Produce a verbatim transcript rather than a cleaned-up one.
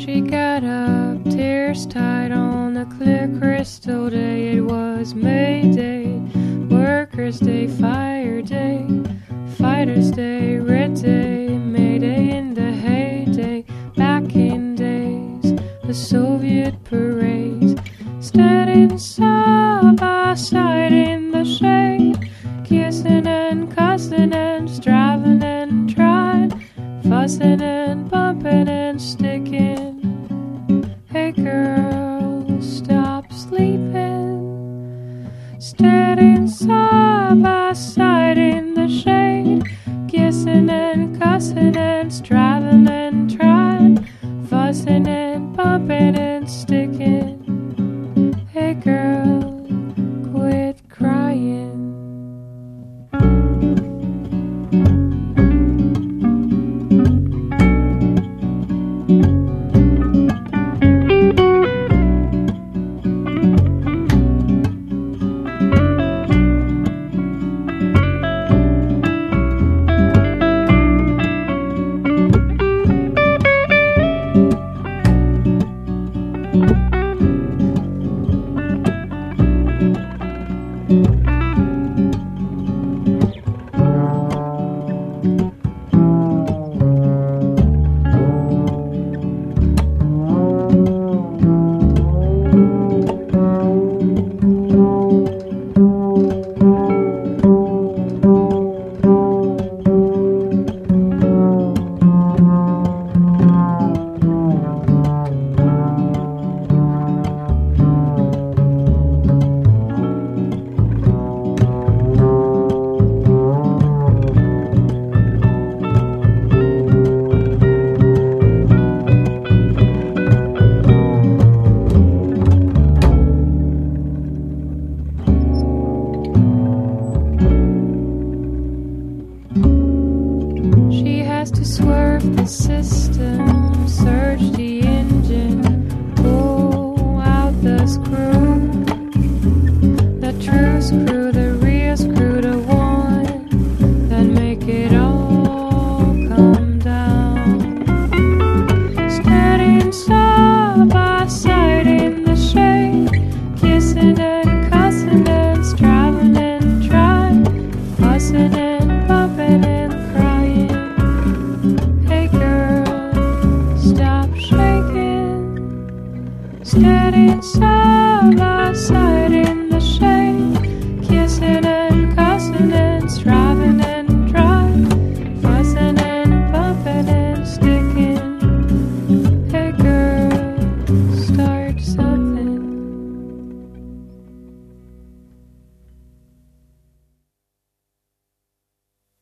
She got up, tears tied on the clear crystal day. It was May Day, Workers' Day, Fire Day, Fighters' Day, Red Day, May Day in the heyday. Back in days, the Soviet parades, standing side by side in the shade, kissing and cussing and striving and trying, fussing and bumping and sticking. Hey girl, stop sleeping. Standing side by side in the shade, kissing and cussing and striving and trying, fussing and bumping and sticking. Hey girl, quit crying. To swerve the system, surge the engine, pull out the screw, the true screw, the real screw, the one that make it all come down. Standing side by side in the shade, kissing and cussing and striving and trying, fussing and bumping and crying. Stop shaking, standing inside.